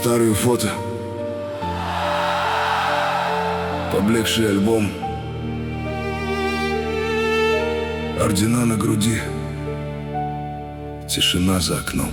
Старые фото, поблекший альбом, ордена на груди, тишина за окном.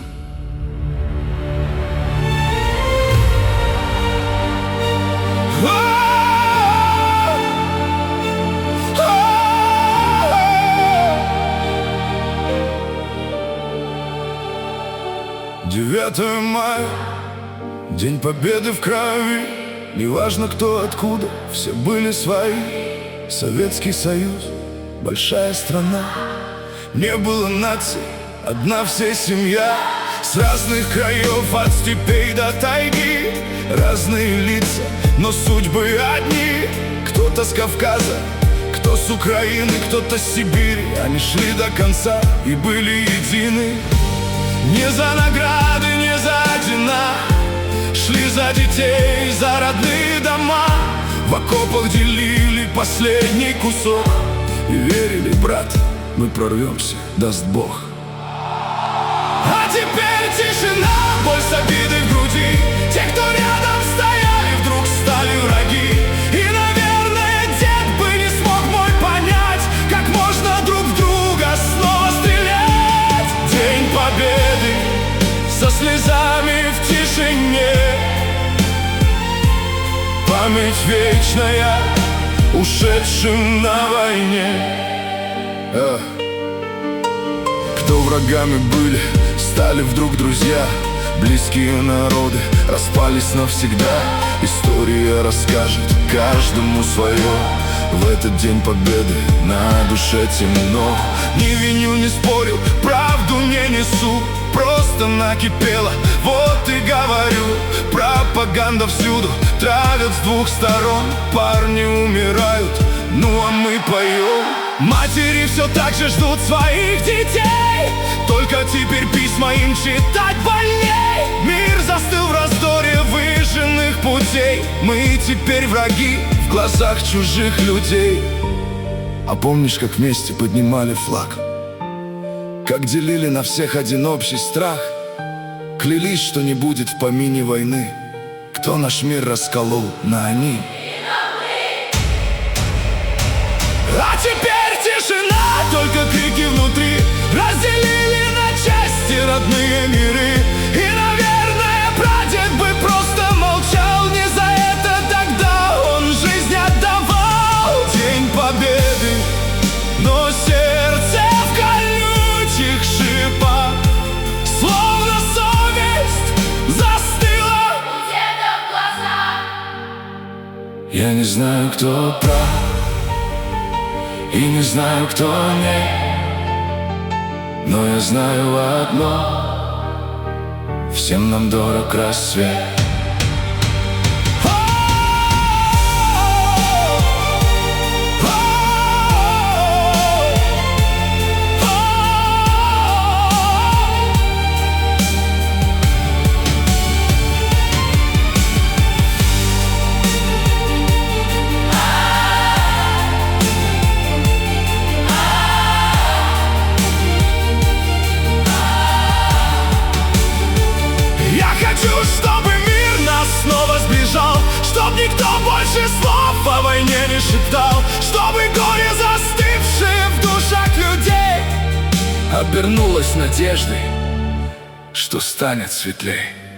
Девятое мая, День Победы в крови. Неважно кто откуда, все были свои. Советский Союз, большая страна. Не было наций, одна вся семья. С разных краев, от степей до тайги. Разные лица, но судьбы одни. Кто-то с Кавказа, кто с Украины, кто-то с Сибири. Они шли до конца и были едины. Не за награды, не за ордена, шли за детей, за родные дома. В окопах делили последний кусок и верили, брат, мы прорвемся, даст Бог. А теперь тишина, боль с обидой в груди. Те, кто рядом стояли, вдруг стали враги. И, наверное, дед бы не смог мой понять, как можно друг в друга снова стрелять. День Победы со слезами в тишине, память вечная ушедшим на войне. Кто врагами были, стали вдруг друзья. Близкие народы распались навсегда. История расскажет каждому свое. В этот день победы на душе темно. Не виню, не спорю, правду не несу. Просто накипело, вот и говорю. Пропаганда всюду, травят с двух сторон. Парни умирают, ну а мы поем. Матери все так же ждут своих детей, только теперь письма им читать больней. Мир застыл в раздоре выжженных путей. Мы теперь враги в глазах чужих людей. А помнишь, как вместе поднимали флаг? Как делили на всех один общий страх? Клялись, что не будет в помине войны. Кто наш мир расколол на они? А теперь тишина, только крики внутри разделили на части родные миры. И, наверное, прадед бы просто молчал. Не за это тогда он жизнь отдавал. День Победы, но сердце в колючих шипах, словно совесть застыла у деда в глазах. Я не знаю, кто прав, и не знаю, кто нет, но я знаю одно: всем нам дорог рассвет. Чтобы мир нас снова сближал, чтоб никто больше слов о войне не шептал, чтобы горе, застывшее в душах людей, обернулось надеждой, что станет светлей.